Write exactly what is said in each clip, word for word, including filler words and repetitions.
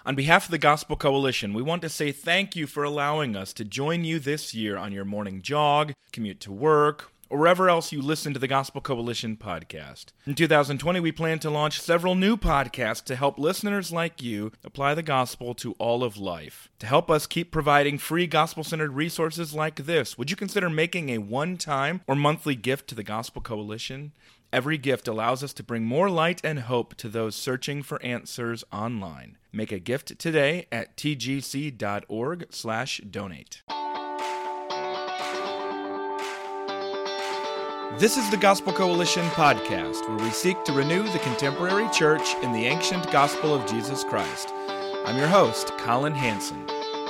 On behalf of the Gospel Coalition, we want to say thank you for allowing us to join you this year on your morning jog, commute to work, or wherever else you listen to the Gospel Coalition podcast. In two thousand twenty, we plan to launch several new podcasts to help listeners like you apply the gospel to all of life. To help us keep providing free gospel-centered resources like this, would you consider making a one-time or monthly gift to the Gospel Coalition? Every gift allows us to bring more light and hope to those searching for answers online. Make a gift today at tgc.org slash donate. This is the Gospel Coalition podcast, where we seek to renew the contemporary church in the ancient gospel of Jesus Christ. I'm your host, Colin Hansen.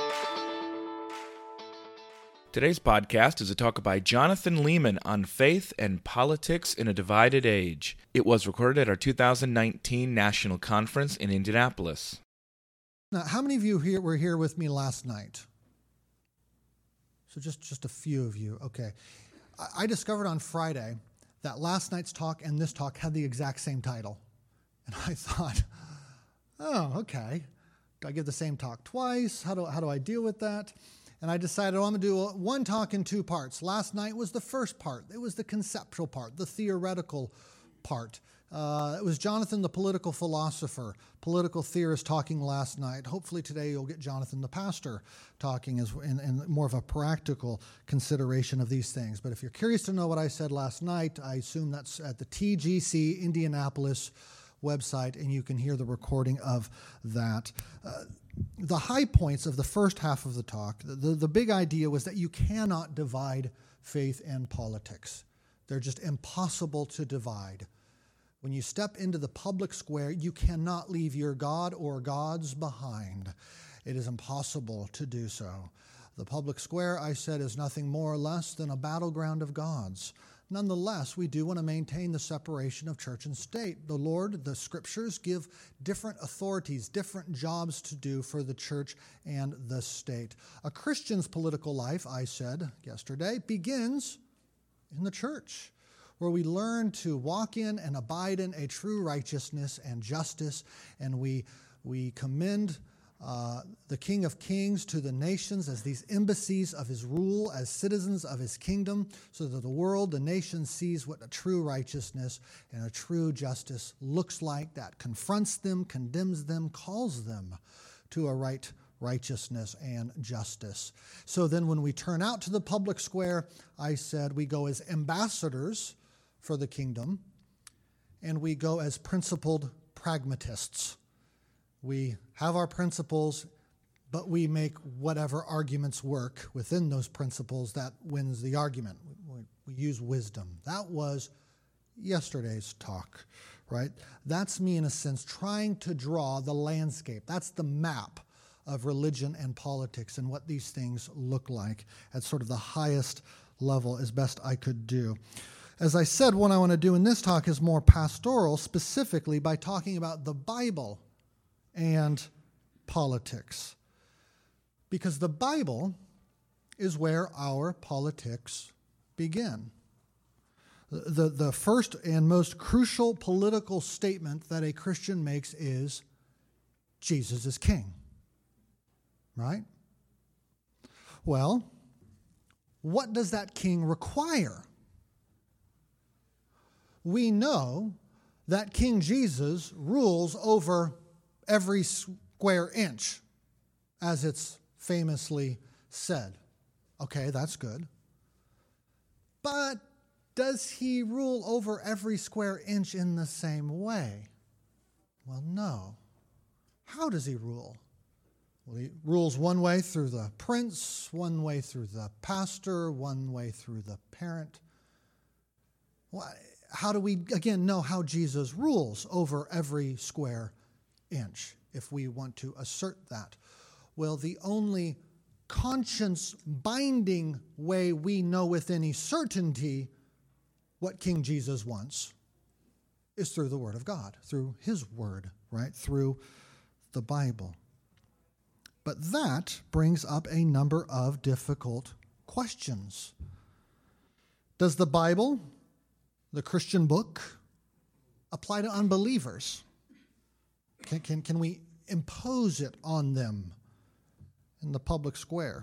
Today's podcast is a talk by Jonathan Leeman on faith and politics in a divided age. It was recorded at our two thousand nineteen National Conference in Indianapolis. Now, how many of you here were here with me last night? So just, just a few of you. Okay. I, I discovered on Friday that last night's talk and this talk had the exact same title. And I thought, oh, okay. Do I give the same talk twice? How do, how do I deal with that? And I decided, oh, I'm going to do one talk in two parts. Last night was the first part. It was the conceptual part, the theoretical part. Uh, it was Jonathan, the political philosopher, political theorist, talking last night. Hopefully today you'll get Jonathan, the pastor, talking as in, in more of a practical consideration of these things. But if you're curious to know what I said last night, I assume that's at the T G C Indianapolis website, and you can hear the recording of that. Uh, The high points of the first half of the talk, the, the big idea was that you cannot divide faith and politics. They're just impossible to divide. When you step into the public square, you cannot leave your God or gods behind. It is impossible to do so. The public square, I said, is nothing more or less than a battleground of gods. Nonetheless, we do want to maintain the separation of church and state. The Lord, the Scriptures, give different authorities, different jobs to do for the church and the state. A Christian's political life, I said yesterday, begins in the church, where we learn to walk in and abide in a true righteousness and justice, and we, we commend Uh, the King of Kings to the nations as these embassies of his rule, as citizens of his kingdom, so that the world, the nation, sees what a true righteousness and a true justice looks like, that confronts them, condemns them, calls them to a right righteousness and justice. So then when we turn out to the public square, I said we go as ambassadors for the kingdom, and we go as principled pragmatists. We have our principles, but we make whatever arguments work within those principles that wins the argument. We, we use wisdom. That was yesterday's talk, right? That's me, in a sense, trying to draw the landscape. That's the map of religion and politics and what these things look like at sort of the highest level as best I could do. As I said, what I want to do in this talk is more pastoral, specifically by talking about the Bible and politics. Because the Bible is where our politics begin. The, the first and most crucial political statement that a Christian makes is, Jesus is king. Right? Well, what does that king require? We know that King Jesus rules over every square inch, as it's famously said. Okay, that's good. But does he rule over every square inch in the same way? Well, no. How does he rule? Well, he rules one way through the prince, one way through the pastor, one way through the parent. Well, how do we, again, know how Jesus rules over every square inch, if we want to assert that? Well, the only conscience-binding way we know with any certainty what King Jesus wants is through the Word of God, through His Word, right? Through the Bible. But that brings up a number of difficult questions. Does the Bible, the Christian book, apply to unbelievers? Can, can, can we impose it on them in the public square?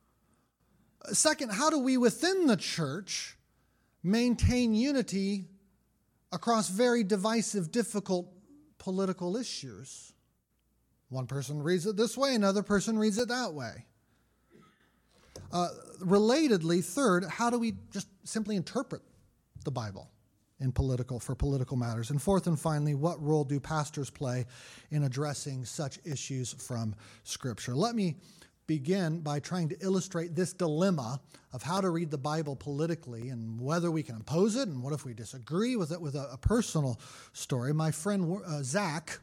Second, how do we within the church maintain unity across very divisive, difficult political issues? One person reads it this way, another person reads it that way. Uh, relatedly, third, how do we just simply interpret the Bible in political for political matters? And fourth and finally, what role do pastors play in addressing such issues from Scripture? Let me begin by trying to illustrate this dilemma of how to read the Bible politically and whether we can impose it and what if we disagree with it with a, a personal story. My friend uh, Zach,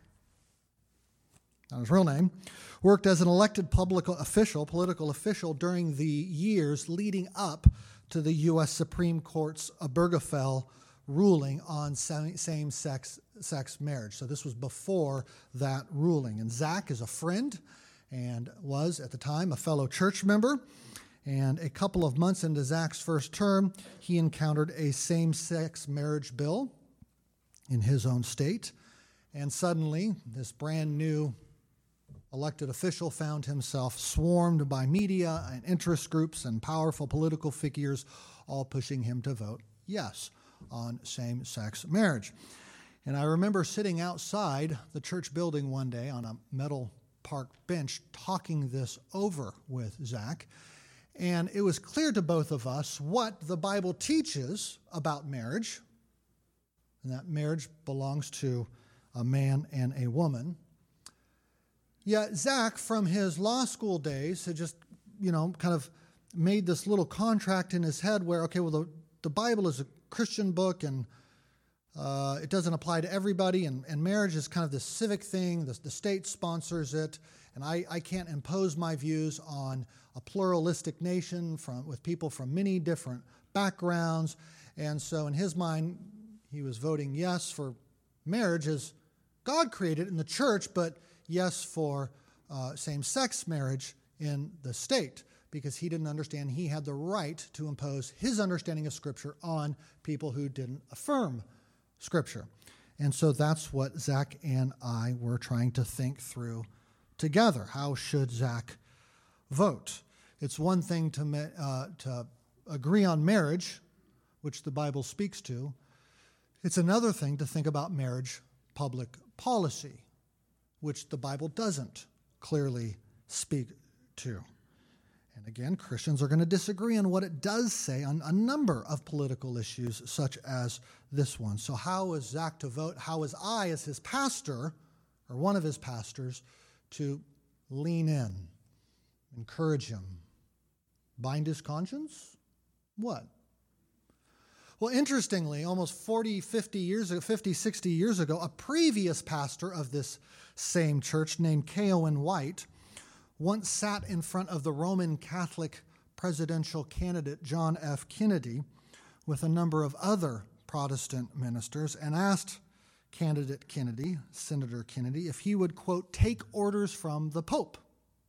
not his real name, worked as an elected public official, political official during the years leading up to the U S Supreme Court's Obergefell ruling on same-sex sex marriage. So this was before that ruling. And Zach is a friend and was, at the time, a fellow church member. And a couple of months into Zach's first term, he encountered a same-sex marriage bill in his own state. And suddenly, this brand new elected official found himself swarmed by media and interest groups and powerful political figures, all pushing him to vote yes on same-sex marriage. And I remember sitting outside the church building one day on a metal park bench talking this over with Zach, and it was clear to both of us what the Bible teaches about marriage, and that marriage belongs to a man and a woman. Yet Zach, from his law school days, had just, you know, kind of made this little contract in his head where, okay, well, the, the Bible is a Christian book, and uh, it doesn't apply to everybody, and, and marriage is kind of this civic thing. The, the state sponsors it, and I, I can't impose my views on a pluralistic nation from with people from many different backgrounds. And so in his mind, he was voting yes for marriage as God created in the church, but yes for uh, same-sex marriage in the state, because he didn't understand he had the right to impose his understanding of Scripture on people who didn't affirm Scripture. And so that's what Zach and I were trying to think through together. How should Zach vote? It's one thing to, uh, to agree on marriage, which the Bible speaks to. It's another thing to think about marriage public policy, which the Bible doesn't clearly speak to. And again, Christians are going to disagree on what it does say on a number of political issues such as this one. So how is Zach to vote? How is I, as his pastor, or one of his pastors, to lean in, encourage him, bind his conscience? What? Well, interestingly, almost forty, fifty years ago, fifty, sixty years ago, a previous pastor of this same church named K. Owen White once sat in front of the Roman Catholic presidential candidate John F. Kennedy with a number of other Protestant ministers and asked candidate Kennedy, Senator Kennedy, if he would, quote, take orders from the Pope.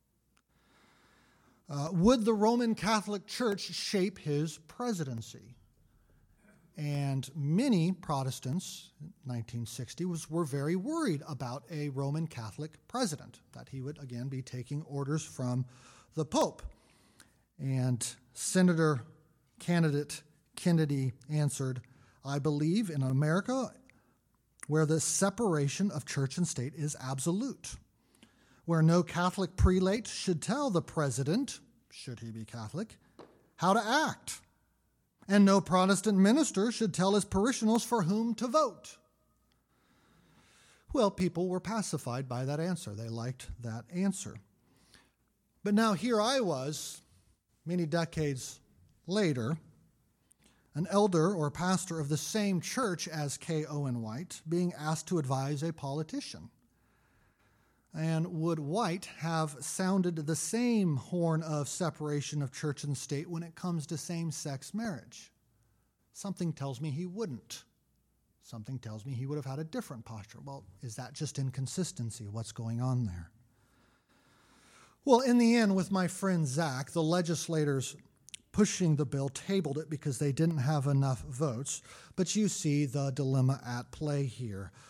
Uh, would the Roman Catholic Church shape his presidency? And many Protestants in nineteen sixty was, were very worried about a Roman Catholic president, that he would again be taking orders from the Pope. And Senator candidate Kennedy answered, I believe in America where the separation of church and state is absolute, where no Catholic prelate should tell the president, should he be Catholic, how to act. And no Protestant minister should tell his parishioners for whom to vote. Well, people were pacified by that answer. They liked that answer. But now here I was, many decades later, an elder or pastor of the same church as K. Owen White, being asked to advise a politician. And would White have sounded the same horn of separation of church and state when it comes to same-sex marriage? Something tells me he wouldn't. Something tells me he would have had a different posture. Well, is that just inconsistency? What's going on there? Well, in the end, with my friend Zach, the legislators pushing the bill tabled it because they didn't have enough votes. But you see the dilemma at play here.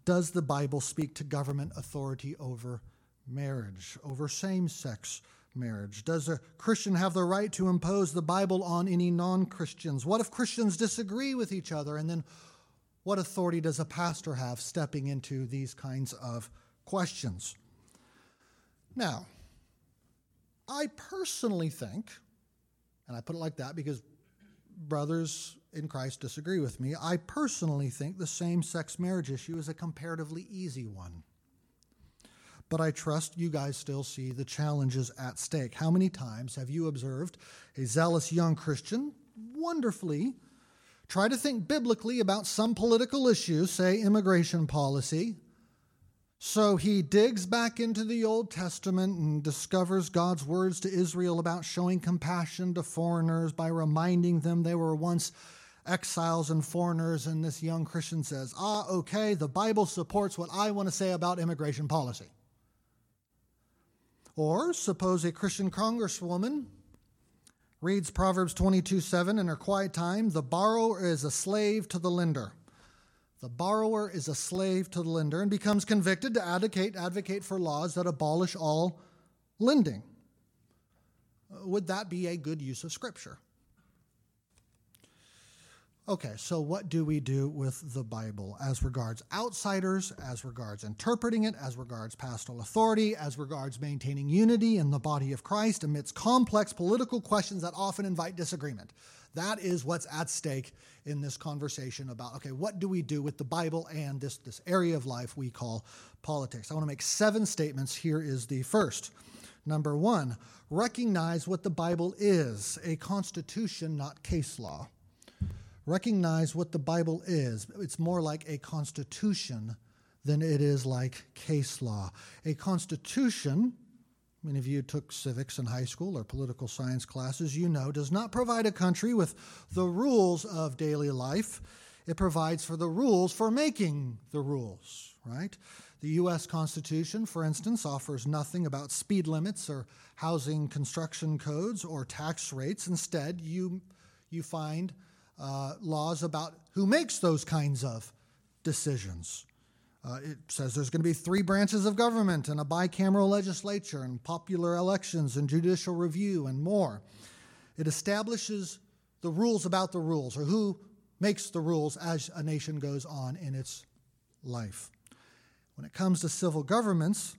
Does the Bible speak to government authority over marriage, over same-sex marriage? Does a Christian have the right to impose the Bible on any non-Christians? What if Christians disagree with each other? And then what authority does a pastor have stepping into these kinds of questions? Now, I personally think, and I put it like that because brothers in Christ disagree with me, I personally think the same-sex marriage issue is a comparatively easy one. But I trust you guys still see the challenges at stake. How many times have you observed a zealous young Christian wonderfully try to think biblically about some political issue, say immigration policy, so he digs back into the Old Testament and discovers God's words to Israel about showing compassion to foreigners by reminding them they were once exiles and foreigners, and this young Christian says, ah, okay, the Bible supports what I want to say about immigration policy. Or suppose a Christian congresswoman reads Proverbs twenty-two seven in her quiet time, the borrower is a slave to the lender. The borrower is a slave to the lender and becomes convicted to advocate, advocate for laws that abolish all lending. Would that be a good use of Scripture? Okay, so what do we do with the Bible as regards outsiders, as regards interpreting it, as regards pastoral authority, as regards maintaining unity in the body of Christ amidst complex political questions that often invite disagreement? That is what's at stake in this conversation about, okay, what do we do with the Bible and this, this area of life we call politics? I want to make seven statements. Here is the first. Number one, recognize what the Bible is, a constitution, not case law. Recognize what the Bible is. It's more like a constitution than it is like case law. A constitution, many of you took civics in high school or political science classes, you know, does not provide a country with the rules of daily life. It provides for the rules for making the rules, right? The U S Constitution, for instance, offers nothing about speed limits or housing construction codes or tax rates. Instead, you, you find Uh, laws about who makes those kinds of decisions. Uh, it says there's going to be three branches of government and a bicameral legislature and popular elections and judicial review and more. It establishes the rules about the rules, or who makes the rules as a nation goes on in its life. When it comes to civil governments,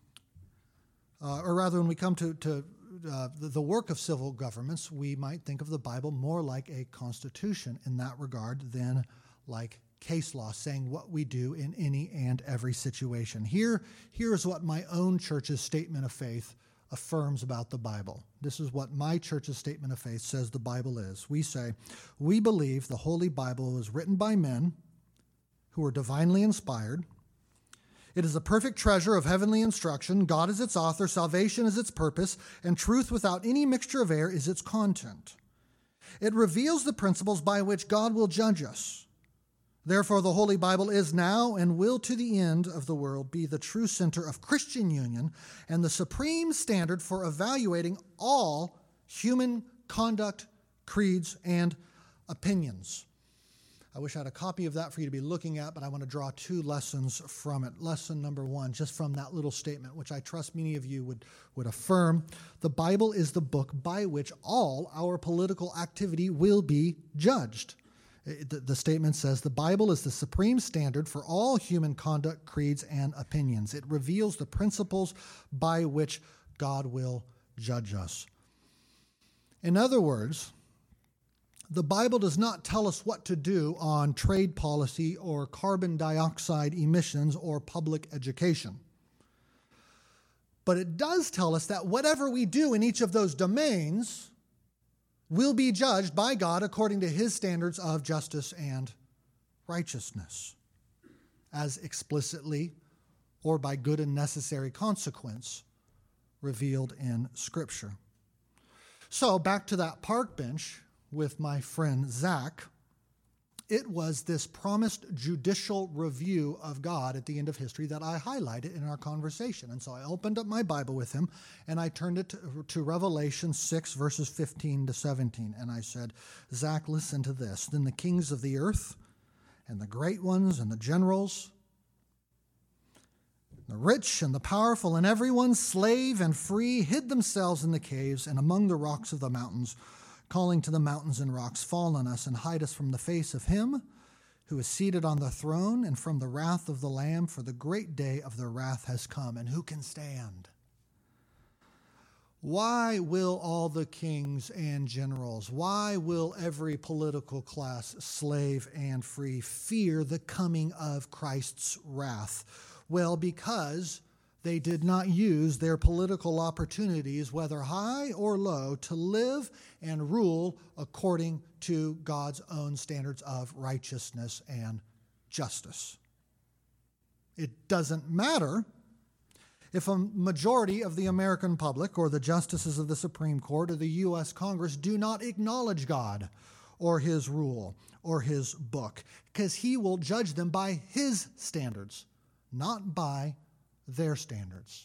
uh, or rather when we come to, to Uh, the, the work of civil governments, we might think of the Bible more like a constitution in that regard than like case law, saying what we do in any and every situation. Here, here is what my own church's statement of faith affirms about the Bible. This is what my church's statement of faith says the Bible is. We say, we believe the Holy Bible was written by men who are divinely inspired. It is a perfect treasure of heavenly instruction. God is its author, salvation is its purpose, and truth without any mixture of error is its content. It reveals the principles by which God will judge us. Therefore, the Holy Bible is now and will to the end of the world be the true center of Christian union and the supreme standard for evaluating all human conduct, creeds, and opinions. I wish I had a copy of that for you to be looking at, but I want to draw two lessons from it. Lesson number one, just from that little statement, which I trust many of you would, would affirm. The Bible is the book by which all our political activity will be judged. The, the statement says, the Bible is the supreme standard for all human conduct, creeds, and opinions. It reveals the principles by which God will judge us. In other words, the Bible does not tell us what to do on trade policy or carbon dioxide emissions or public education. But it does tell us that whatever we do in each of those domains will be judged by God according to his standards of justice and righteousness, as explicitly or by good and necessary consequence revealed in Scripture. So back to that park bench with my friend Zach, it was this promised judicial review of God at the end of history that I highlighted in our conversation. And so I opened up my Bible with him, and I turned it to, to Revelation six, verses fifteen to seventeen. And I said, Zach, listen to this. Then the kings of the earth and the great ones and the generals The rich and the powerful and everyone, slave and free, hid themselves in the caves and among the rocks of the mountains, calling to the mountains and rocks, fall on us and hide us from the face of him who is seated on the throne and from the wrath of the Lamb, for the great day of their wrath has come, and who can stand? Why will all the kings and generals, why will every political class, slave and free, fear the coming of Christ's wrath? Well, because they did not use their political opportunities, whether high or low, to live and rule according to God's own standards of righteousness and justice. It doesn't matter if a majority of the American public or the justices of the Supreme Court or the U S Congress do not acknowledge God or his rule or his book, because he will judge them by his standards, not by their standards.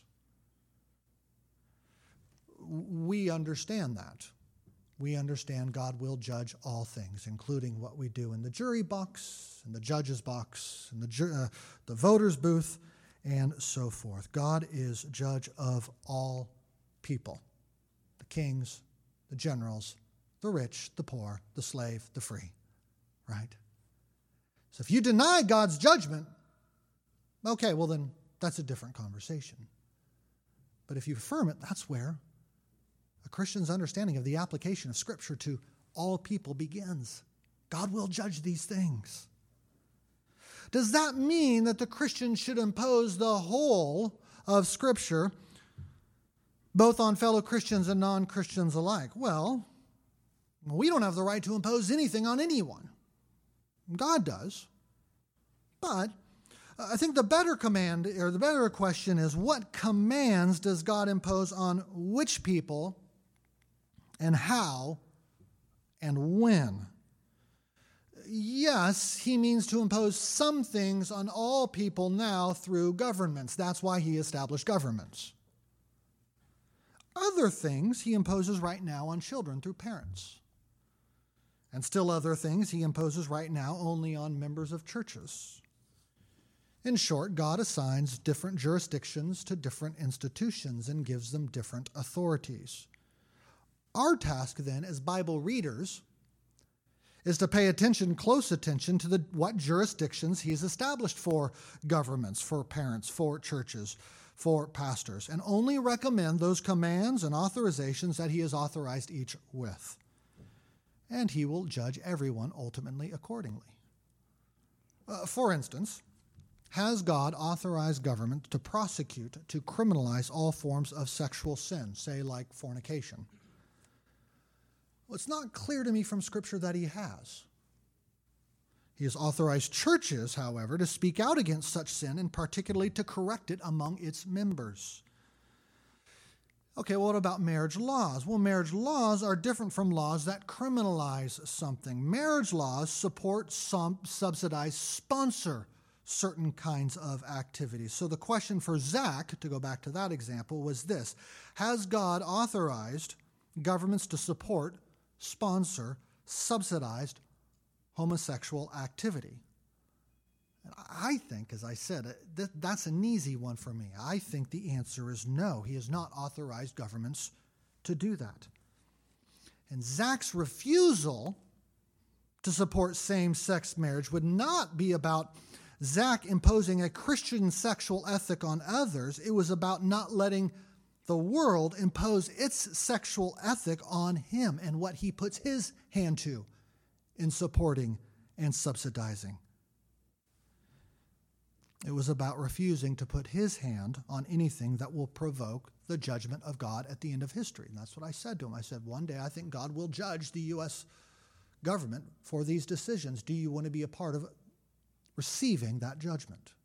We understand that. We understand God will judge all things, including what we do in the jury box, in the judge's box, in the, ju- uh, the voter's booth, and so forth. God is judge of all people, the kings, the generals, the rich, the poor, the slave, the free, right? So if you deny God's judgment, okay, well then that's a different conversation. But if you affirm it, that's where a Christian's understanding of the application of Scripture to all people begins. God will judge these things. Does that mean that the Christian should impose the whole of Scripture both on fellow Christians and non-Christians alike? Well, we don't have the right to impose anything on anyone. God does. But I think the better command, or the better question is, what commands does God impose on which people and how and when? Yes, he means to impose some things on all people now through governments. That's why he established governments. Other things he imposes right now on children through parents. And still other things he imposes right now only on members of churches. In short, God assigns different jurisdictions to different institutions and gives them different authorities. Our task then as Bible readers is to pay attention, close attention to the what jurisdictions he's established for governments, for parents, for churches, for pastors, and only recommend those commands and authorizations that he has authorized each with. And he will judge everyone ultimately accordingly. Uh, for instance, has God authorized government to prosecute, to criminalize all forms of sexual sin, say like fornication? Well, it's not clear to me from Scripture that he has. He has authorized churches, however, to speak out against such sin and particularly to correct it among its members. Okay, well, what about marriage laws? Well, marriage laws are different from laws that criminalize something. Marriage laws support, some, subsidize, sponsor certain kinds of activities. So the question for Zach, to go back to that example, was this: has God authorized governments to support, sponsor, subsidized homosexual activity? And I think, as I said, that that's an easy one for me. I think the answer is no. He has not authorized governments to do that. And Zach's refusal to support same-sex marriage would not be about Zach imposing a Christian sexual ethic on others. It was about not letting the world impose its sexual ethic on him and what he puts his hand to in supporting and subsidizing. It was about refusing to put his hand on anything that will provoke the judgment of God at the end of history. And that's what I said to him. I said, one day I think God will judge the U S government for these decisions. Do you want to be a part of receiving that judgment?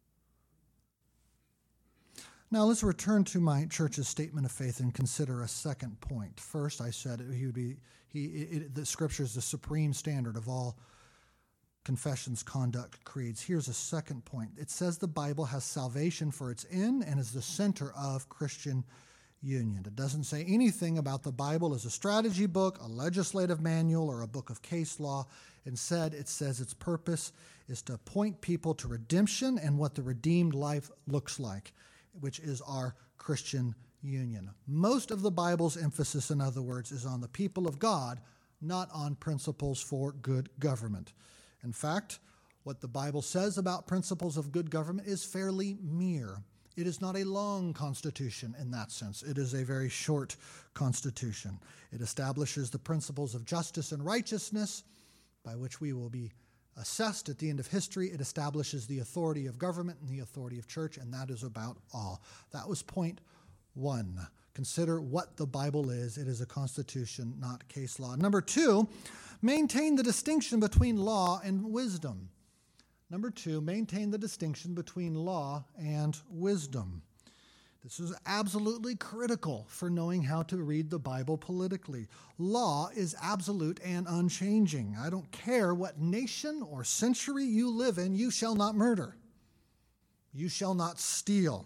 Now let's return to my church's statement of faith and consider a second point. First, I said he would be he it, the Scripture is the supreme standard of all confessions, conduct, creeds. Here's a second point. It says the Bible has salvation for its end and is the center of Christian union. It doesn't say anything about the Bible as a strategy book, a legislative manual, or a book of case law. Instead, it says its purpose is to point people to redemption and what the redeemed life looks like. which is our Christian union. Most of the Bible's emphasis, in other words, is on the people of God, not on principles for good government. In fact, what the Bible says about principles of good government is fairly mere. It is not a long constitution in that sense. It is a very short constitution. It establishes the principles of justice and righteousness by which we will be assessed at the end of history. It establishes the authority of government and the authority of church, and that is about all. That was point one. Consider what the Bible is. It is a constitution, not case law. Number two, maintain the distinction between law and wisdom. Number two, maintain the distinction between law and wisdom. This is absolutely critical for knowing how to read the Bible politically. Law is absolute and unchanging. I don't care what nation or century you live in, you shall not murder. You shall not steal.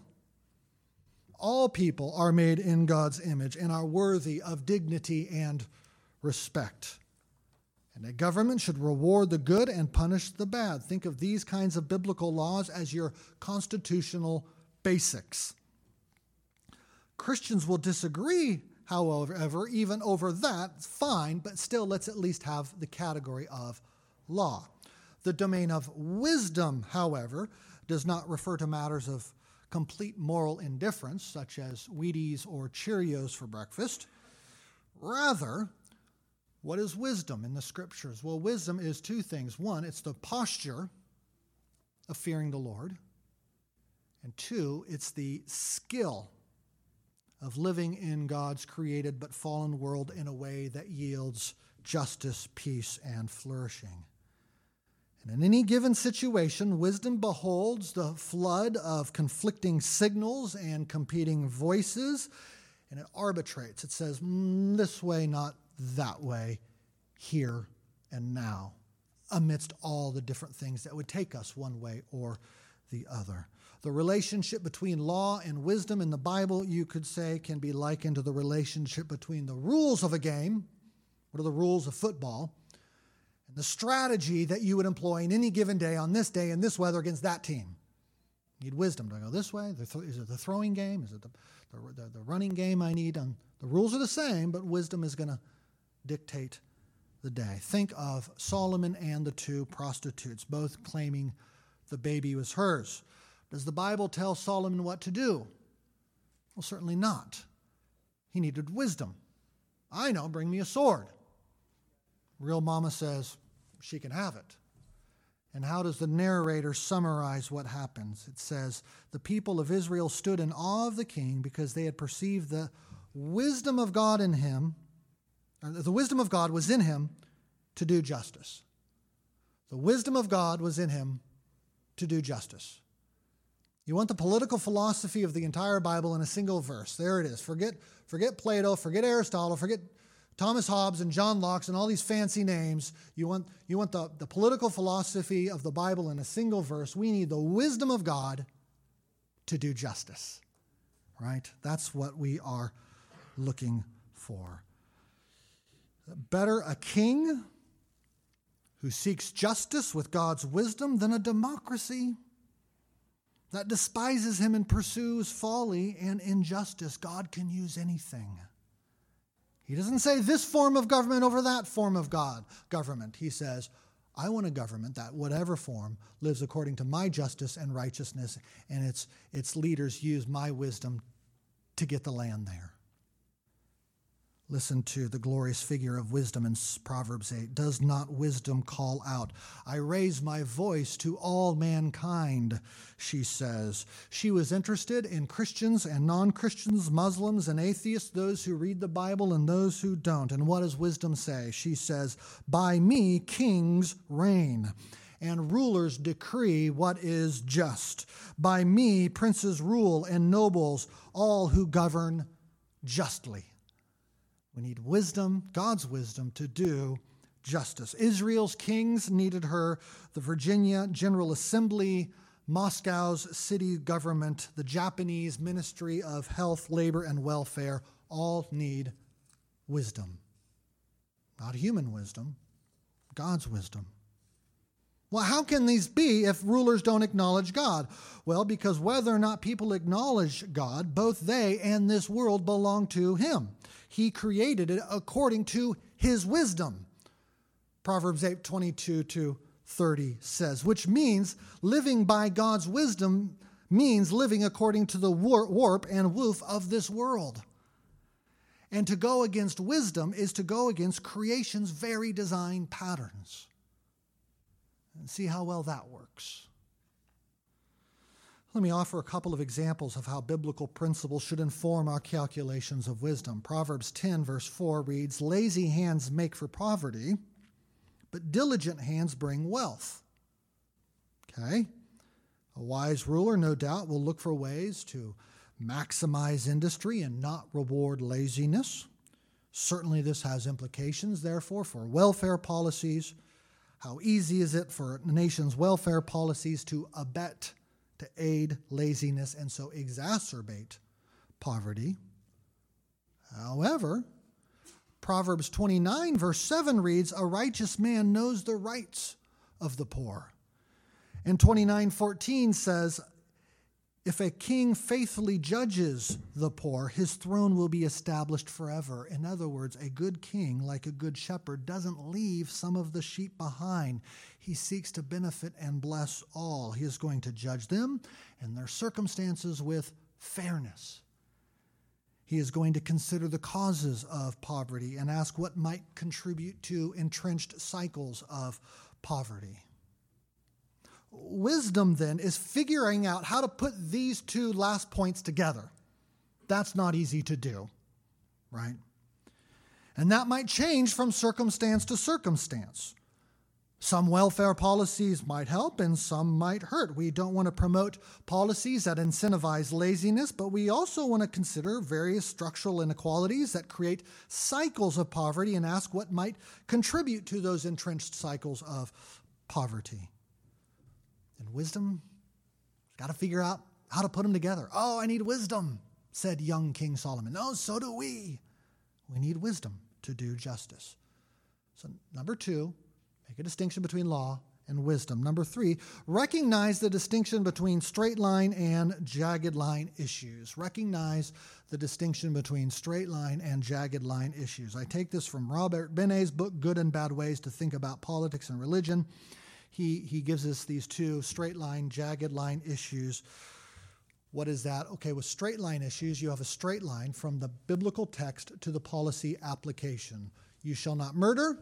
All people are made in God's image and are worthy of dignity and respect. And a government should reward the good and punish the bad. Think of these kinds of biblical laws as your constitutional basics. Christians will disagree, however, even over that, fine, but still let's at least have the category of law. The domain of wisdom, however, does not refer to matters of complete moral indifference, such as Wheaties or Cheerios for breakfast. Rather, what is wisdom in the Scriptures? Well, wisdom is two things. One, it's the posture of fearing the Lord. And two, it's the skill of living in God's created but fallen world in a way that yields justice, peace, and flourishing. And in any given situation, wisdom beholds the flood of conflicting signals and competing voices, and it arbitrates. It says, mm, this way, not that way, here and now, amidst all the different things that would take us one way or the other. The relationship between law and wisdom in the Bible, you could say, can be likened to the relationship between the rules of a game, what are the rules of football, and the strategy that you would employ in any given day on this day in this weather against that team. You need wisdom. Do I go this way? Is it the throwing game? Is it the, the, the running game I need? Um, the rules are the same, but wisdom is going to dictate the day. Think of Solomon and the two prostitutes, both claiming the baby was hers. Does the Bible tell Solomon what to do? Well, certainly not. He needed wisdom. I know, bring me a sword. Real mama says she can have it. And how does the narrator summarize what happens? It says, the people of Israel stood in awe of the king because they had perceived the wisdom of God in him. The wisdom of God was in him to do justice. The wisdom of God was in him to do justice. You want the political philosophy of the entire Bible in a single verse. There it is. Forget, forget Plato, forget Aristotle, forget Thomas Hobbes and John Locke and all these fancy names. You want, you want the, the political philosophy of the Bible in a single verse. We need the wisdom of God to do justice. Right? That's what we are looking for. Better a king who seeks justice with God's wisdom than a democracy that despises him and pursues folly and injustice. God can use anything. He doesn't say this form of government over that form of God government. He says, I want a government that, whatever form, lives according to my justice and righteousness, and its, its leaders use my wisdom to get the land there. Listen to the glorious figure of wisdom in Proverbs eight. Does not wisdom call out? I raise my voice to all mankind, she says. She was interested in Christians and non-Christians, Muslims and atheists, those who read the Bible and those who don't. And what does wisdom say? She says, by me kings reign, and rulers decree what is just. By me princes rule, and nobles, all who govern justly. We need wisdom, God's wisdom, to do justice. Israel's kings needed her. The Virginia General Assembly, Moscow's city government, the Japanese Ministry of Health, Labor, and Welfare all need wisdom. Not human wisdom, God's wisdom. Well, how can these be if rulers don't acknowledge God? Well, because whether or not people acknowledge God, both they and this world belong to him. He created it according to his wisdom. Proverbs eight twenty-two to thirty says, which means living by God's wisdom means living according to the warp and woof of this world. And to go against wisdom is to go against creation's very design patterns. And see how well that works. Let me offer a couple of examples of how biblical principles should inform our calculations of wisdom. Proverbs ten, verse four reads, lazy hands make for poverty, but diligent hands bring wealth. Okay? A wise ruler, no doubt, will look for ways to maximize industry and not reward laziness. Certainly this has implications, therefore, for welfare policies. How easy is it for the nation's welfare policies to abet, to aid laziness, and so exacerbate poverty? However, Proverbs twenty-nine, verse seven reads, a righteous man knows the rights of the poor. And twenty-nine fourteen says, if a king faithfully judges the poor, his throne will be established forever. In other words, a good king, like a good shepherd, doesn't leave some of the sheep behind. He seeks to benefit and bless all. He is going to judge them and their circumstances with fairness. He is going to consider the causes of poverty and ask what might contribute to entrenched cycles of poverty. Wisdom, then, is figuring out how to put these two last points together. That's not easy to do, right? And that might change from circumstance to circumstance. Some welfare policies might help and some might hurt. We don't want to promote policies that incentivize laziness, but we also want to consider various structural inequalities that create cycles of poverty and ask what might contribute to those entrenched cycles of poverty. And wisdom, got to figure out how to put them together. Oh, I need wisdom, said young King Solomon. Oh, so do we. We need wisdom to do justice. So number two, make a distinction between law and wisdom. Number three, recognize the distinction between straight line and jagged line issues. Recognize the distinction between straight line and jagged line issues. I take this from Robert Benet's book, Good and Bad Ways to Think About Politics and Religion. He, he gives us these two straight line, jagged line issues. What is that? Okay, with straight line issues, you have a straight line from the biblical text to the policy application. You shall not murder.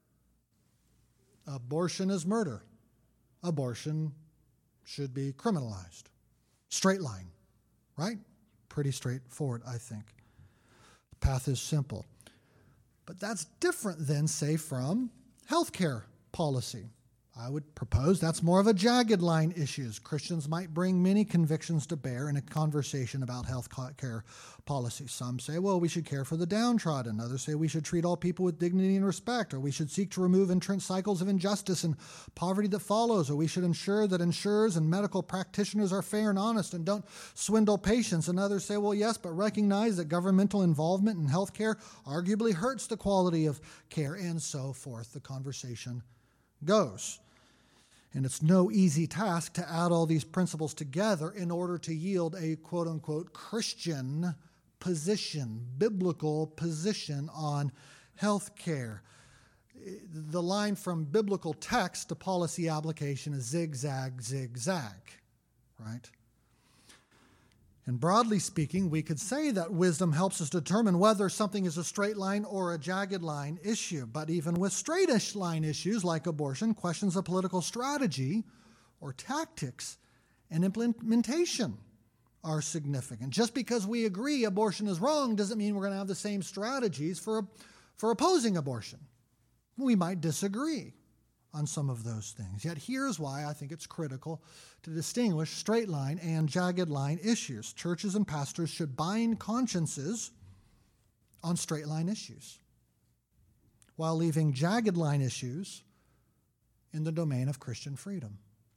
Abortion is murder. Abortion should be criminalized. Straight line, right? Pretty straightforward, I think. The path is simple. But that's different than, say, from healthcare policy. I would propose that's more of a jagged line issues. Christians might bring many convictions to bear in a conversation about health care policy. Some say, well, we should care for the downtrodden. Others say we should treat all people with dignity and respect, or we should seek to remove entrenched cycles of injustice and poverty that follows, or we should ensure that insurers and medical practitioners are fair and honest and don't swindle patients. And others say, well, yes, but recognize that governmental involvement in health care arguably hurts the quality of care, and so forth. The conversation goes. And it's no easy task to add all these principles together in order to yield a quote-unquote Christian position, biblical position on health care. The line from biblical text to policy application is zigzag, zigzag, right? And broadly speaking, we could say that wisdom helps us determine whether something is a straight line or a jagged line issue. But even with straightish line issues like abortion, questions of political strategy or tactics and implementation are significant. Just because we agree abortion is wrong doesn't mean we're going to have the same strategies for, for opposing abortion. We might disagree on some of those things. Yet here's why I think it's critical to distinguish straight line and jagged line issues. Churches and pastors should bind consciences on straight line issues while leaving jagged line issues in the domain of Christian freedom.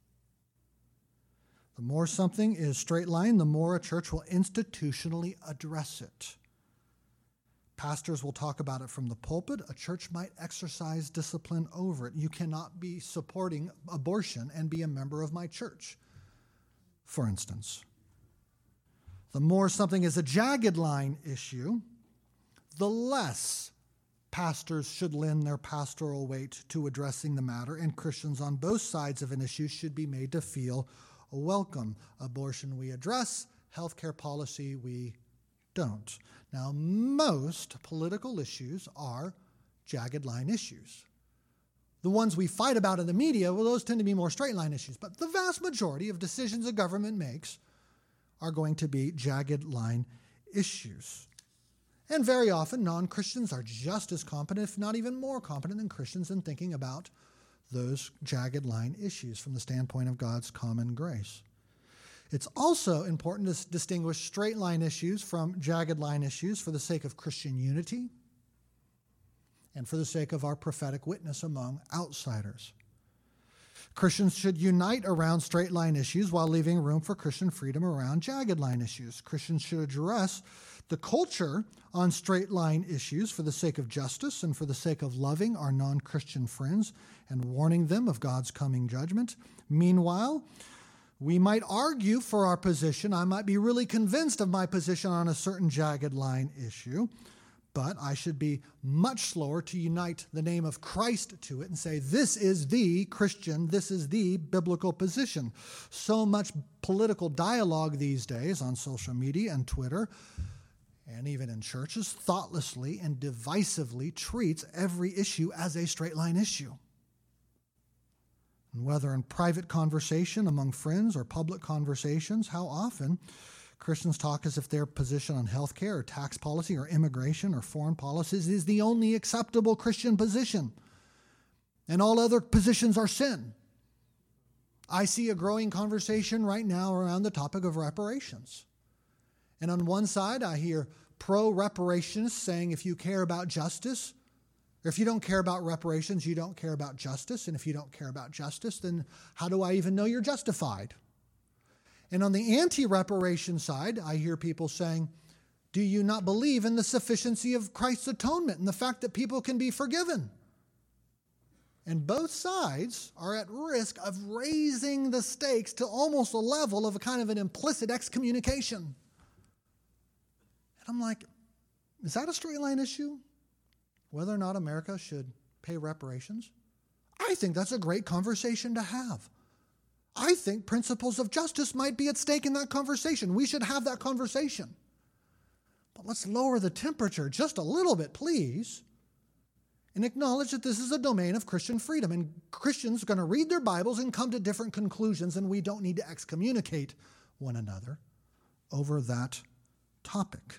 The more something is straight line, the more a church will institutionally address it. Pastors will talk about it from the pulpit. A church might exercise discipline over it. You cannot be supporting abortion and be a member of my church, for instance. The more something is a jagged line issue, the less pastors should lend their pastoral weight to addressing the matter, and Christians on both sides of an issue should be made to feel welcome. Abortion we address, healthcare policy we don't. Now, most political issues are jagged line issues. The ones we fight about in the media, well, those tend to be more straight line issues, but the vast majority of decisions a government makes are going to be jagged line issues. And very often, non-Christians are just as competent, if not even more competent than Christians in thinking about those jagged line issues from the standpoint of God's common grace. It's also important to distinguish straight line issues from jagged line issues for the sake of Christian unity and for the sake of our prophetic witness among outsiders. Christians should unite around straight line issues while leaving room for Christian freedom around jagged line issues. Christians should address the culture on straight line issues for the sake of justice and for the sake of loving our non-Christian friends and warning them of God's coming judgment. Meanwhile, we might argue for our position. I might be really convinced of my position on a certain jagged line issue, but I should be much slower to unite the name of Christ to it and say, this is the Christian, this is the biblical position. So much political dialogue these days on social media and Twitter, and even in churches, thoughtlessly and divisively treats every issue as a straight line issue. And whether in private conversation among friends or public conversations, how often Christians talk as if their position on health care or tax policy or immigration or foreign policies is the only acceptable Christian position, and all other positions are sin. I see a growing conversation right now around the topic of reparations. And on one side, I hear pro-reparationists saying if you care about justice, or if you don't care about reparations, you don't care about justice. And if you don't care about justice, then how do I even know you're justified? And on the anti-reparation side, I hear people saying, do you not believe in the sufficiency of Christ's atonement and the fact that people can be forgiven? And both sides are at risk of raising the stakes to almost a level of a kind of an implicit excommunication. And I'm like, is that a straight line issue? Whether or not America should pay reparations? I think that's a great conversation to have. I think principles of justice might be at stake in that conversation. We should have that conversation. But let's lower the temperature just a little bit, please, and acknowledge that this is a domain of Christian freedom. And Christians are going to read their Bibles and come to different conclusions, and we don't need to excommunicate one another over that topic.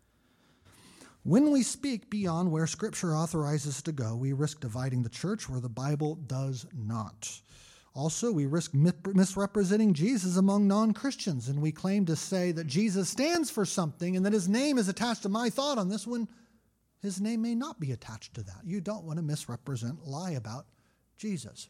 When we speak beyond where Scripture authorizes to go, we risk dividing the church where the Bible does not. Also, we risk misrepresenting Jesus among non-Christians, and we claim to say that Jesus stands for something and that his name is attached to my thought on this when his name may not be attached to that. You don't want to misrepresent, lie about Jesus.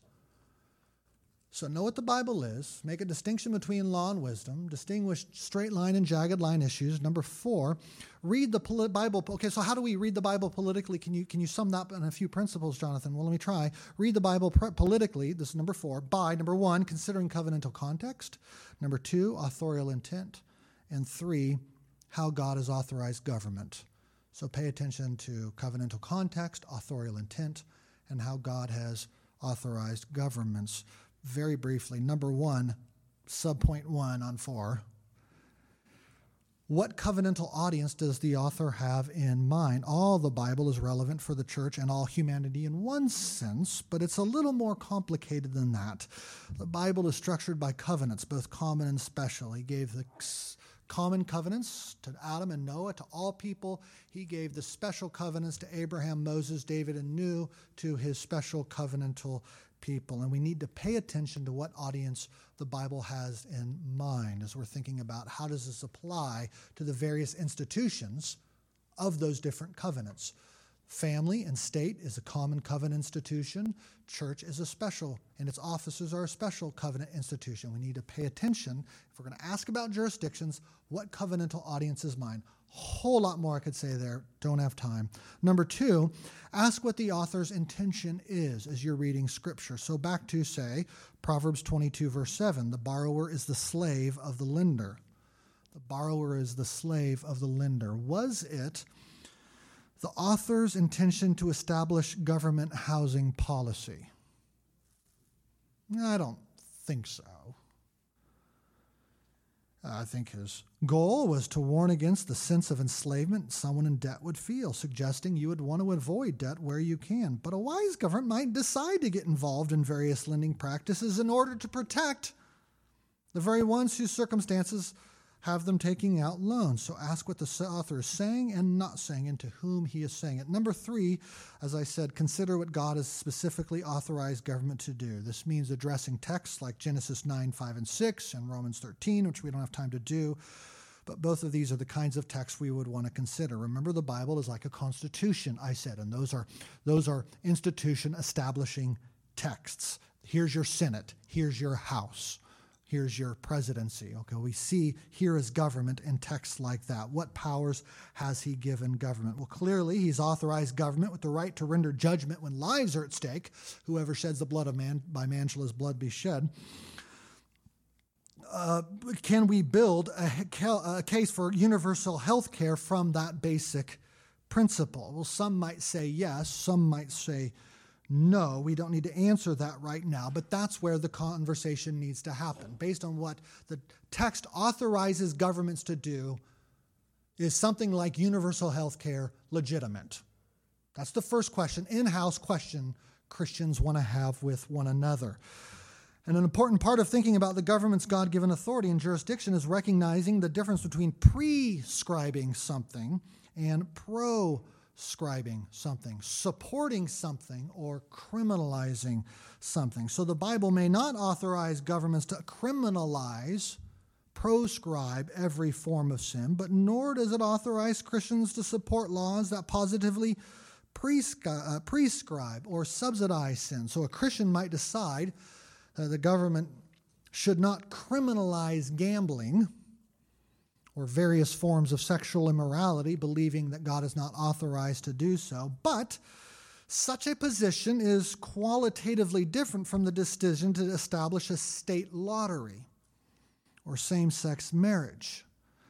So know what the Bible is. Make a distinction between law and wisdom. Distinguish straight line and jagged line issues. Number four, read the poli- Bible. Okay, so how do we read the Bible politically? Can you can you sum that up in a few principles, Jonathan? Well, let me try. Read the Bible pr- politically. This is number four. By, number one, considering covenantal context. Number two, authorial intent. And three, how God has authorized government. So pay attention to covenantal context, authorial intent, and how God has authorized governments. Very briefly, number one, subpoint one on four. What covenantal audience does the author have in mind? All the Bible is relevant for the church and all humanity in one sense, but it's a little more complicated than that. The Bible is structured by covenants, both common and special. He gave the common covenants to Adam and Noah, to all people. He gave the special covenants to Abraham, Moses, David, and Nuh, to his special covenantal people. And we need to pay attention to what audience the Bible has in mind as we're thinking about how does this apply to the various institutions of those different covenants. Family and state is a common covenant institution. Church is a special, and its officers are a special covenant institution. We need to pay attention. If we're going to ask about jurisdictions, what covenantal audience is mine? Whole lot more I could say there. Don't have time. Number two, ask what the author's intention is as you're reading Scripture. So back to, say, Proverbs twenty-two, verse seven. The borrower is the slave of the lender. The borrower is the slave of the lender. Was it the author's intention to establish government housing policy? I don't think so. I think his goal was to warn against the sense of enslavement someone in debt would feel, suggesting you would want to avoid debt where you can. But a wise government might decide to get involved in various lending practices in order to protect the very ones whose circumstances have them taking out loans. So ask what the author is saying and not saying and to whom he is saying it. Number three, as I said, consider what God has specifically authorized government to do. This means addressing texts like Genesis nine, five, and six and Romans thirteen, which we don't have time to do. But both of these are the kinds of texts we would want to consider. Remember, the Bible is like a constitution, I said, and those are those are institution establishing texts. Here's your Senate. Here's your House. Here's your presidency. Okay, we see here is government in texts like that. What powers has he given government? Well, clearly he's authorized government with the right to render judgment when lives are at stake. Whoever sheds the blood of man, by man shall his blood be shed. Uh, can we build a, a case for universal health care from that basic principle? Well, some might say yes, some might say no. We don't need to answer that right now, but that's where the conversation needs to happen. Based on what the text authorizes governments to do, is something like universal health care legitimate? That's the first question, in-house question Christians want to have with one another. And an important part of thinking about the government's God-given authority and jurisdiction is recognizing the difference between prescribing something and proscribing something, supporting something or criminalizing something. So the Bible may not authorize governments to criminalize, proscribe every form of sin, but nor does it authorize Christians to support laws that positively prescri- uh, prescribe or subsidize sin. So a Christian might decide Uh, the government should not criminalize gambling or various forms of sexual immorality, believing that God is not authorized to do so. But such a position is qualitatively different from the decision to establish a state lottery or same-sex marriage.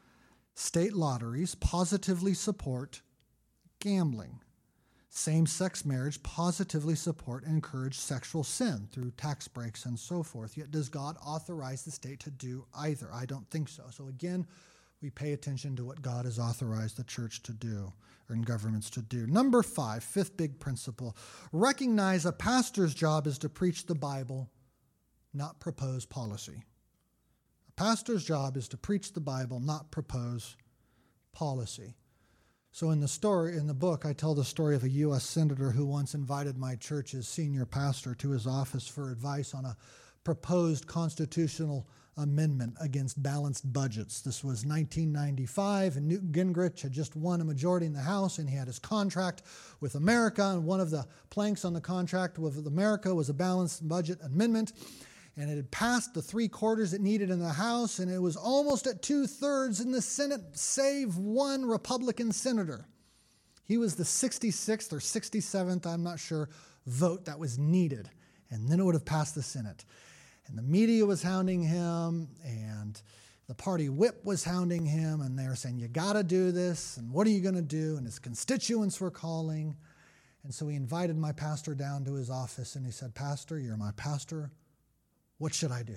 State lotteries positively support gambling. Same-sex marriage positively support and encourage sexual sin through tax breaks and so forth. Yet does God authorize the state to do either? I don't think so. So again, we pay attention to what God has authorized the church to do or in governments to do. Number five, fifth big principle, recognize a pastor's job is to preach the Bible, not propose policy. A pastor's job is to preach the Bible, not propose policy. So in the story, in the book, I tell the story of a U S senator who once invited my church's senior pastor to his office for advice on a proposed constitutional amendment against balanced budgets. This was nineteen ninety-five, and Newt Gingrich had just won a majority in the House, and he had his contract with America, and one of the planks on the contract with America was a balanced budget amendment. And it had passed the three quarters it needed in the House, and it was almost at two-thirds in the Senate, save one Republican senator. He was the sixty-sixth or sixty-seventh, I'm not sure, vote that was needed. And then it would have passed the Senate. And the media was hounding him, and the party whip was hounding him, and they were saying, you got to do this, and what are you going to do? And his constituents were calling. And so he invited my pastor down to his office, and he said, Pastor, you're my pastor. What should I do?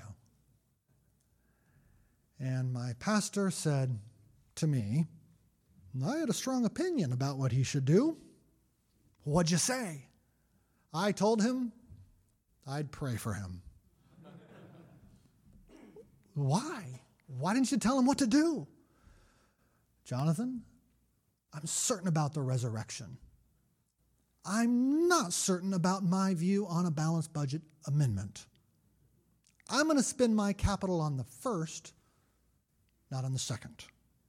And my pastor said to me, I had a strong opinion about what he should do. What'd you say? I told him I'd pray for him. Why? Why didn't you tell him what to do? Jonathan, I'm certain about the resurrection. I'm not certain about my view on a balanced budget amendment. I'm going to spend my capital on the first, not on the second.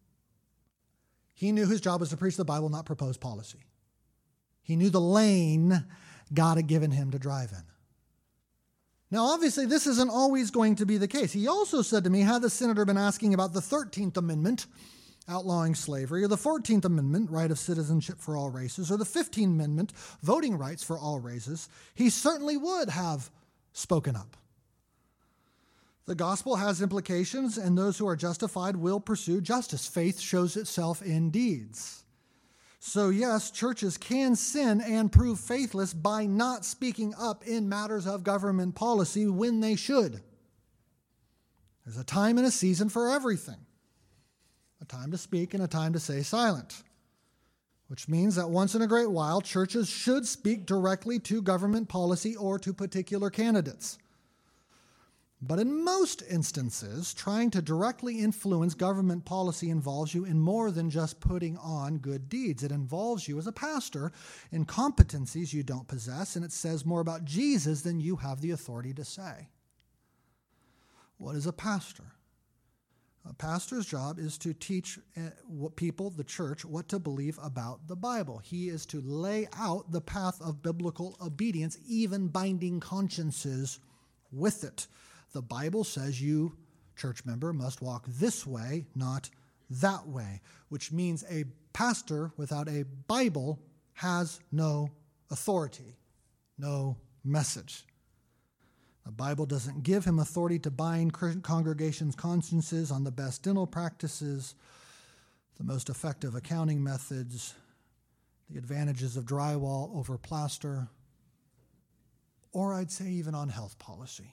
He knew his job was to preach the Bible, not propose policy. He knew the lane God had given him to drive in. Now, obviously, this isn't always going to be the case. He also said to me, had the senator been asking about the thirteenth Amendment outlawing slavery, or the fourteenth Amendment, right of citizenship for all races, or the fifteenth Amendment, voting rights for all races, he certainly would have spoken up. The gospel has implications, and those who are justified will pursue justice. Faith shows itself in deeds. So yes, churches can sin and prove faithless by not speaking up in matters of government policy when they should. There's a time and a season for everything. A time to speak and a time to stay silent. Which means that once in a great while, churches should speak directly to government policy or to particular candidates. But in most instances, trying to directly influence government policy involves you in more than just putting on good deeds. It involves you as a pastor in competencies you don't possess, and it says more about Jesus than you have the authority to say. What is a pastor? A pastor's job is to teach people, the church, what to believe about the Bible. He is to lay out the path of biblical obedience, even binding consciences with it. The Bible says you, church member, must walk this way, not that way, which means a pastor without a Bible has no authority, no message. The Bible doesn't give him authority to bind congregations' consciences on the best dental practices, the most effective accounting methods, the advantages of drywall over plaster, or I'd say even on health policy.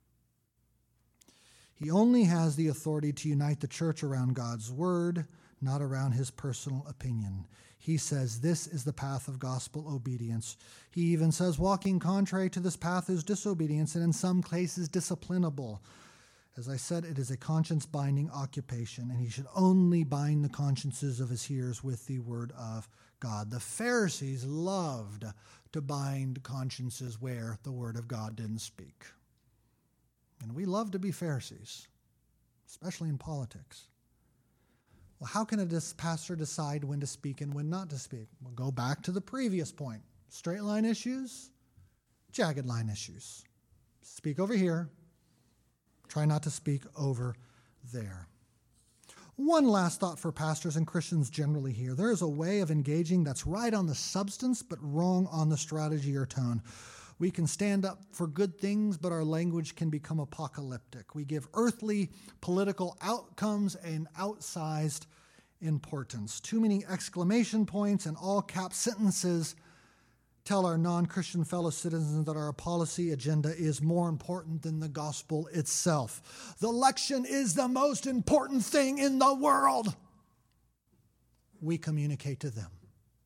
He only has the authority to unite the church around God's word, not around his personal opinion. He says this is the path of gospel obedience. He even says walking contrary to this path is disobedience and in some cases disciplinable. As I said, it is a conscience-binding occupation, and he should only bind the consciences of his hearers with the word of God. The Pharisees loved to bind consciences where the word of God didn't speak. And we love to be Pharisees, especially in politics. Well, how can a pastor decide when to speak and when not to speak? We'll go back to the previous point. Straight line issues, jagged line issues. Speak over here. Try not to speak over there. One last thought for pastors and Christians generally here. There is a way of engaging that's right on the substance but wrong on the strategy or tone. We can stand up for good things, but our language can become apocalyptic. We give earthly political outcomes an outsized importance. Too many exclamation points and all-cap sentences tell our non-Christian fellow citizens that our policy agenda is more important than the gospel itself. The election is the most important thing in the world. We communicate to them.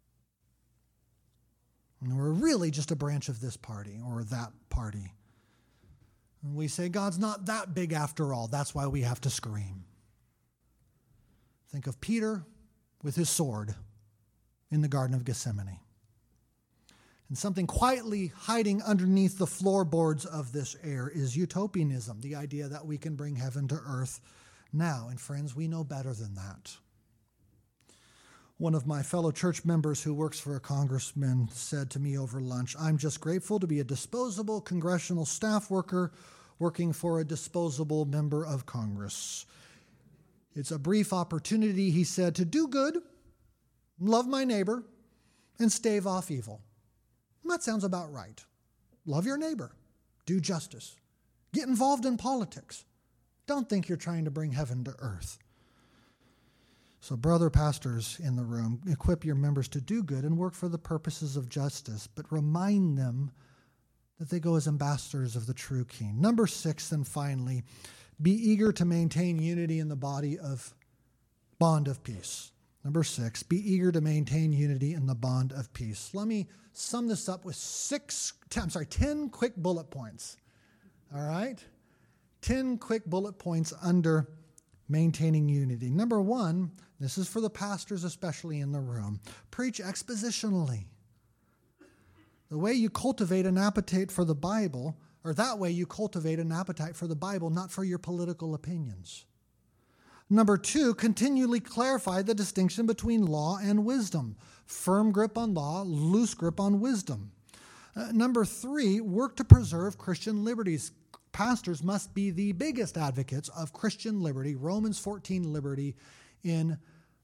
And we're really just a branch of this party or that party. And we say, God's not that big after all. That's why we have to scream. Think of Peter with his sword in the Garden of Gethsemane. And something quietly hiding underneath the floorboards of this air is utopianism, the idea that we can bring heaven to earth now. And friends, we know better than that. One of my fellow church members who works for a congressman said to me over lunch, I'm just grateful to be a disposable congressional staff worker working for a disposable member of Congress. It's a brief opportunity, he said, to do good, love my neighbor, and stave off evil. And that sounds about right. Love your neighbor. Do justice. Get involved in politics. Don't think you're trying to bring heaven to earth. So, brother pastors in the room, equip your members to do good and work for the purposes of justice, but remind them that they go as ambassadors of the true King. Number six, and finally, be eager to maintain unity in the body of bond of peace. Number six, be eager to maintain unity in the bond of peace. Let me sum this up with six, ten, I'm sorry, ten quick bullet points. All right? Ten quick bullet points under maintaining unity. Number one, this is for the pastors especially in the room, preach expositionally. The way you cultivate an appetite for the Bible, or that way you cultivate an appetite for the Bible, not for your political opinions. Number two, continually clarify the distinction between law and wisdom. Firm grip on law, loose grip on wisdom. Uh, number three, work to preserve Christian liberties. Pastors must be the biggest advocates of Christian liberty, Romans fourteen liberty in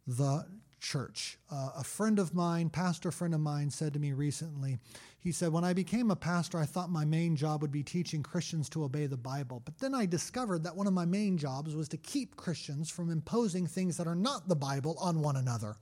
the church. Uh, a friend of mine, pastor friend of mine, said to me recently, he said, when I became a pastor, I thought my main job would be teaching Christians to obey the Bible. But then I discovered that one of my main jobs was to keep Christians from imposing things that are not the Bible on one another.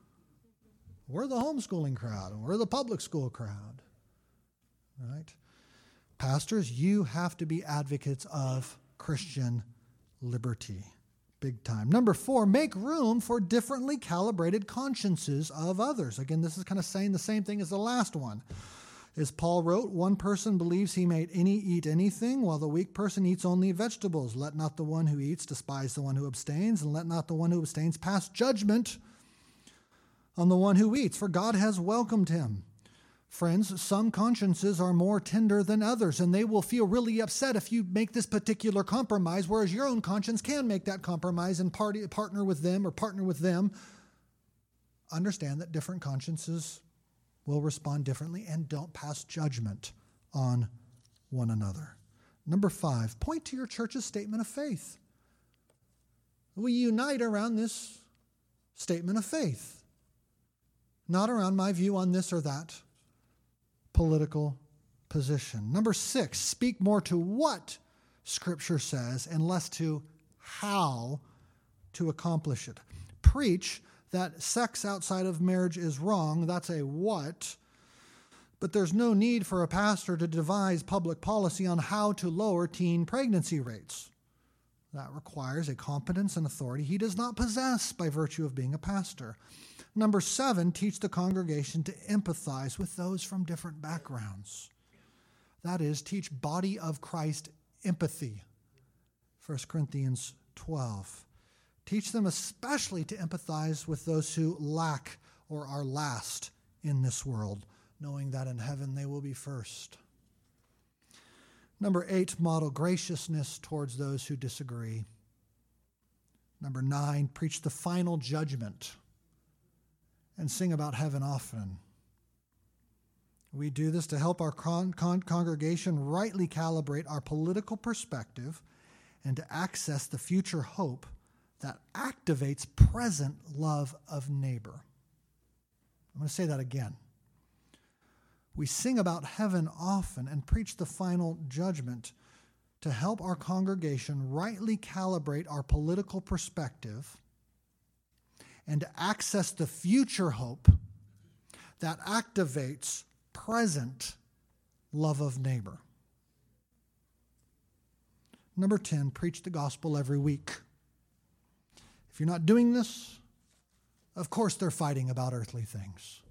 We're the homeschooling crowd, and we're the public school crowd. Right? Pastors, you have to be advocates of Christian liberty. Big time. Number four, make room for differently calibrated consciences of others. Again, this is kind of saying the same thing as the last one. As Paul wrote, one person believes he may any eat anything, while the weak person eats only vegetables. Let not the one who eats despise the one who abstains, and let not the one who abstains pass judgment on the one who eats, for God has welcomed him. Friends, some consciences are more tender than others, and they will feel really upset if you make this particular compromise, whereas your own conscience can make that compromise and party, partner with them or partner with them. Understand that different consciences will respond differently, and don't pass judgment on one another. Number five, point to your church's statement of faith. We unite around this statement of faith, not around my view on this or that political position. Number six, speak more to what Scripture says and less to how to accomplish it. Preach that sex outside of marriage is wrong. That's a what. But there's no need for a pastor to devise public policy on how to lower teen pregnancy rates. That requires a competence and authority he does not possess by virtue of being a pastor. Number seven, teach the congregation to empathize with those from different backgrounds. That is, teach body of Christ empathy. First Corinthians twelve. Teach them especially to empathize with those who lack or are last in this world, knowing that in heaven they will be first. Number eight, model graciousness towards those who disagree. Number nine, preach the final judgment and sing about heaven often. We do this to help our con- con- congregation rightly calibrate our political perspective and to access the future hope that activates present love of neighbor. I'm going to say that again. We sing about heaven often and preach the final judgment to help our congregation rightly calibrate our political perspective and to access the future hope that activates present love of neighbor. Number ten, preach the gospel every week. If you're not doing this, of course they're fighting about earthly things.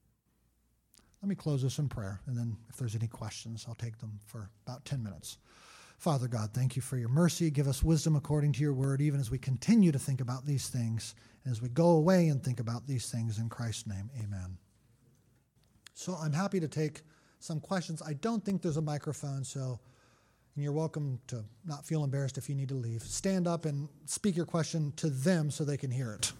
Let me close this in prayer, and then if there's any questions, I'll take them for about ten minutes. Father God, thank you for your mercy. Give us wisdom according to your word, even as we continue to think about these things, and as we go away and think about these things. In Christ's name, amen. So I'm happy to take some questions. I don't think there's a microphone, so and you're welcome to not feel embarrassed if you need to leave. Stand up and speak your question to them so they can hear it.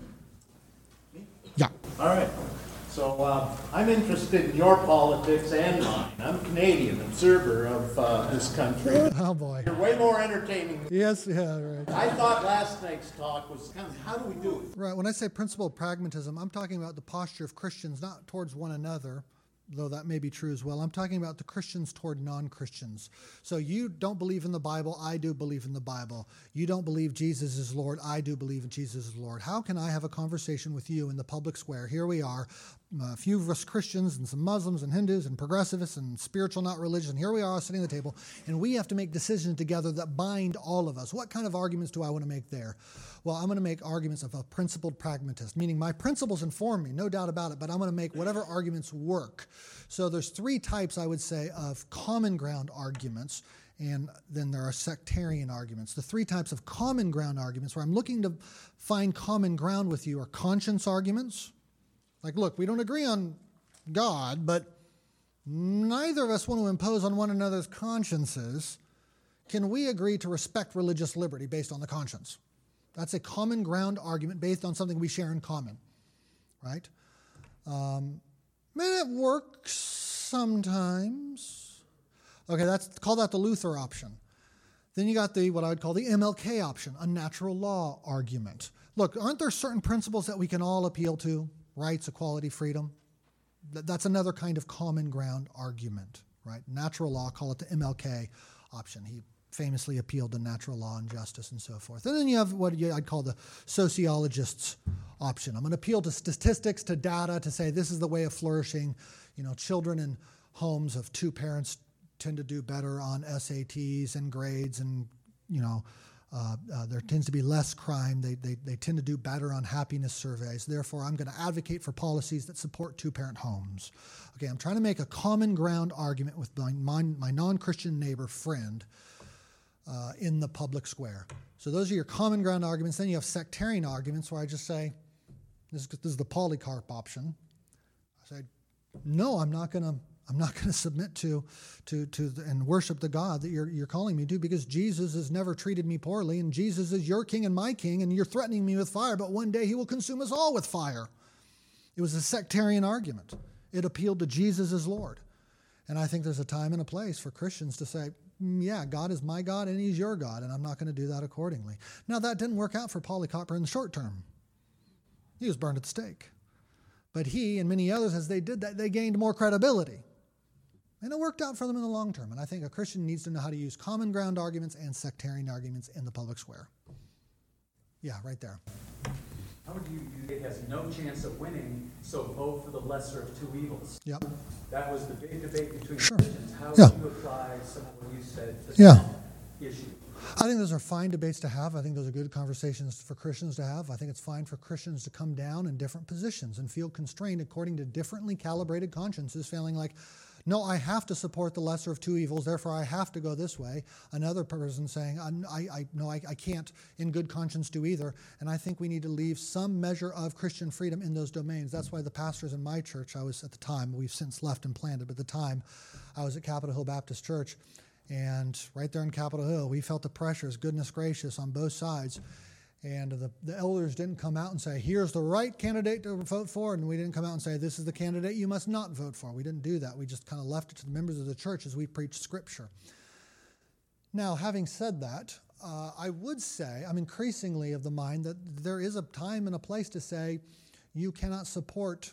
Me? Yeah. All right. So uh, I'm interested in your politics and mine. I'm a Canadian observer of uh, this country. Oh, boy. You're way more entertaining than Yes, yeah, right. I thought last night's talk was kind of how do we do it? Right. When I say principled pragmatism, I'm talking about the posture of Christians, not towards one another, though that may be true as well. I'm talking about the Christians toward non-Christians. So you don't believe in the Bible, I do believe in the Bible. You don't believe Jesus is Lord, I do believe in Jesus is Lord. How can I have a conversation with you in the public square? Here we are, a few of us Christians and some Muslims and Hindus and progressivists and spiritual, not religious, and here we are sitting at the table, and we have to make decisions together that bind all of us. What kind of arguments do I want to make there? Well, I'm going to make arguments of a principled pragmatist, meaning my principles inform me, no doubt about it, but I'm going to make whatever arguments work. So there's three types, I would say, of common ground arguments, and then there are sectarian arguments. The three types of common ground arguments where I'm looking to find common ground with you are conscience arguments. Like, look, we don't agree on God, but neither of us want to impose on one another's consciences. Can we agree to respect religious liberty based on the conscience? That's a common ground argument based on something we share in common, right? Um, it works sometimes. Okay, that's call that the Luther option. Then you got the what I would call the M L K option, a natural law argument. look, aren't there certain principles that we can all appeal to? Rights, equality, freedom. That's another kind of common ground argument, right? Natural law, call it the M L K option. He famously appealed to natural law and justice and so forth. And then you have what I'd call the sociologist's option. I'm going to appeal to statistics, to data, to say this is the way of flourishing. You know, children in homes of two parents tend to do better on S A Ts and grades, and, you know, Uh, uh, there tends to be less crime. They, they they tend to do better on happiness surveys. Therefore, I'm going to advocate for policies that support two-parent homes. Okay, I'm trying to make a common ground argument with my, my, my non-Christian neighbor friend uh, in the public square. So those are your common ground arguments. Then you have sectarian arguments where I just say, this is, this is the Polycarp option. I say, no, I'm not going to I'm not going to submit to, to, to the, and worship the God that you're, you're calling me to, because Jesus has never treated me poorly, and Jesus is your king and my king, and you're threatening me with fire, but one day he will consume us all with fire. It was a sectarian argument. It appealed to Jesus as Lord. And I think there's a time and a place for Christians to say, mm, yeah, God is my God and he's your God, and I'm not going to do that accordingly. Now, that didn't work out for Polycarp in the short term. He was burned at the stake. But he and many others, as they did that, they gained more credibility. And it worked out for them in the long term. And I think a Christian needs to know how to use common ground arguments and sectarian arguments in the public square. Yeah, right there. How would you, it has no chance of winning, so vote for the lesser of two evils? Yep. That was the big debate between Sure. Christians. How Yeah. would you apply some of what you said to Yeah. that issue? I think those are fine debates to have. I think those are good conversations for Christians to have. I think it's fine for Christians to come down in different positions and feel constrained according to differently calibrated consciences, feeling like, no, I have to support the lesser of two evils, therefore I have to go this way. Another person saying, I, I, no, I, I can't in good conscience do either. And I think we need to leave some measure of Christian freedom in those domains. That's why the pastors in my church, I was at the time, we've since left and planted, but at the time I was at Capitol Hill Baptist Church. And right there in Capitol Hill, we felt the pressures, goodness gracious, on both sides. And the, the elders didn't come out and say, here's the right candidate to vote for. And we didn't come out and say, this is the candidate you must not vote for. We didn't do that. We just kind of left it to the members of the church as we preached Scripture. Now, having said that, uh, I would say I'm increasingly of the mind that there is a time and a place to say you cannot support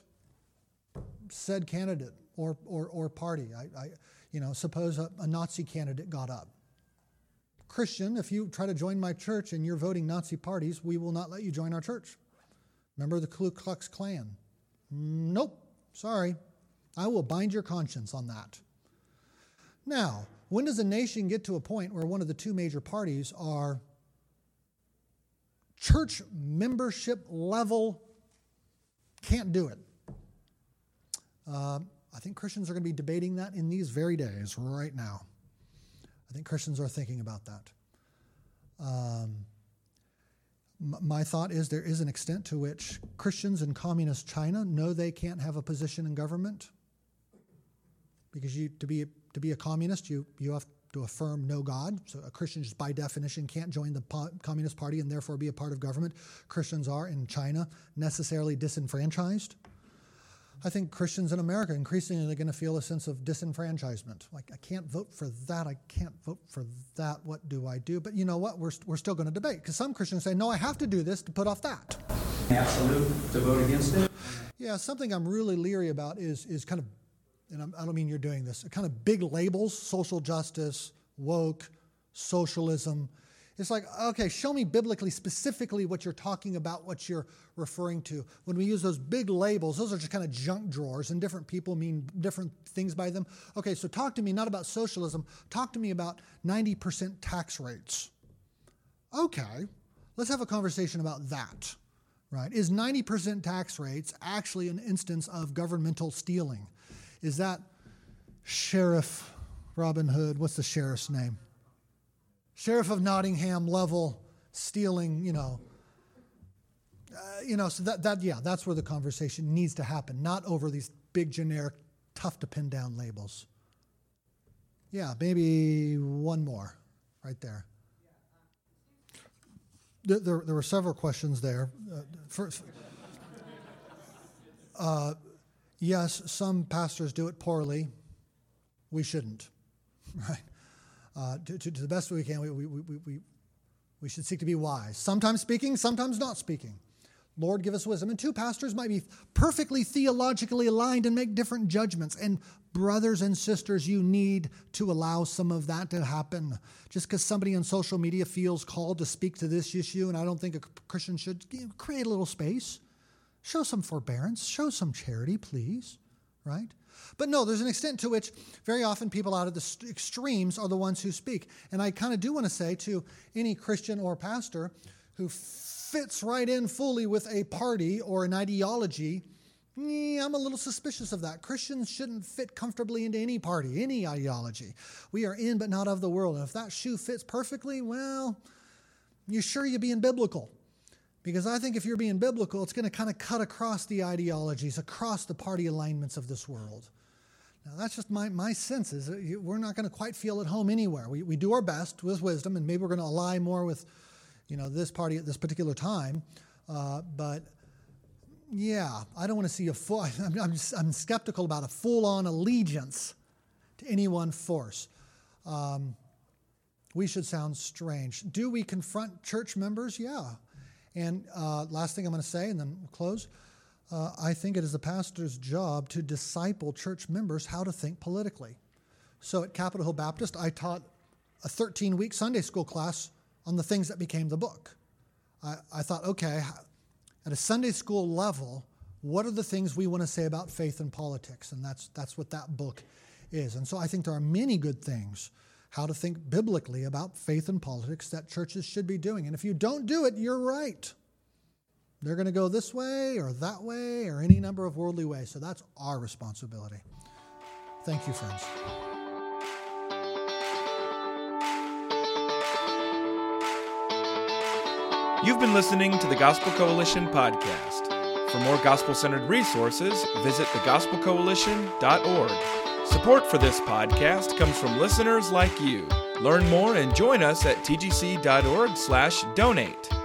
said candidate or or, or party. I, I, you know, suppose a, a Nazi candidate got up. Christian, if you try to join my church and you're voting Nazi parties, we will not let you join our church. Remember the Ku Klux Klan? Nope, sorry. I will bind your conscience on that. Now, when does a nation get to a point where one of the two major parties are church membership level, can't do it? Uh, I think Christians are going to be debating that in these very days, right now. I think Christians are thinking about that. Um, m- my thought is there is an extent to which Christians in communist China know they can't have a position in government, because you to be to be a communist, you you have to affirm no God. So a Christian just by definition can't join the po- Communist Party and therefore be a part of government. Christians are in China necessarily disenfranchised. I think Christians in America increasingly are going to feel a sense of disenfranchisement. Like, I can't vote for that. I can't vote for that. What do I do? But you know what? We're, we're still going to debate, because some Christians say, no, I have to do this to put off that. Absolute to vote against it? Yeah, something I'm really leery about is is kind of, and I'm, I don't mean you're doing this, kind of big labels: social justice, woke, socialism. It's like, okay, show me biblically specifically what you're talking about, what you're referring to. When we use those big labels, those are just kind of junk drawers, and different people mean different things by them. Okay, so talk to me not about socialism. Talk to me about ninety percent tax rates. Okay, let's have a conversation about that, right? Is ninety percent tax rates actually an instance of governmental stealing? Is that Sheriff Robin Hood? What's the sheriff's name? Sheriff of Nottingham level stealing, you know, uh, you know, so that, that, yeah, that's where the conversation needs to happen, not over these big, generic, tough to pin down labels. Yeah, maybe one more right there. There, there, there were several questions there. Uh, first, uh, yes, some pastors do it poorly. We shouldn't, right? Uh, to, to, to the best we can, we, we, we, we, We should seek to be wise, sometimes speaking, sometimes not speaking. Lord, give us wisdom. And two pastors might be perfectly theologically aligned and make different judgments. And brothers and sisters, you need to allow some of that to happen. Just because somebody on social media feels called to speak to this issue, and I don't think a Christian should, create a little space. Show some forbearance. Show some charity, please. Right? But no, there's an extent to which very often people out of the extremes are the ones who speak. And I kind of do want to say to any Christian or pastor who fits right in fully with a party or an ideology, yeah, I'm a little suspicious of that. Christians shouldn't fit comfortably into any party, any ideology. We are in but not of the world. And if that shoe fits perfectly, well, you're sure you're being biblical. Because I think if you're being biblical, it's going to kind of cut across the ideologies, across the party alignments of this world. Now, that's just my, my sense is that we're not going to quite feel at home anywhere. We, we do our best with wisdom, and maybe we're going to ally more with, you know, this party at this particular time. Uh, but, yeah, I don't want to see a full, I'm, I'm, just, I'm skeptical about a full-on allegiance to any one force. Um, we should sound strange. Do we confront church members? Yeah. And uh, last thing I'm going to say, and then we'll close. Uh, I think it is the pastor's job to disciple church members how to think politically. So at Capitol Hill Baptist, I taught a thirteen-week Sunday school class on the things that became the book. I, I thought, okay, at a Sunday school level, what are the things we want to say about faith and politics? And that's that's what that book is. And so I think there are many good things how to think biblically about faith and politics that churches should be doing. And if you don't do it, you're right. They're going to go this way or that way or any number of worldly ways. So that's our responsibility. Thank you, friends. You've been listening to the Gospel Coalition podcast. For more gospel-centered resources, visit the gospel coalition dot org. Support for this podcast comes from listeners like you. Learn more and join us at t g c dot org slash donate.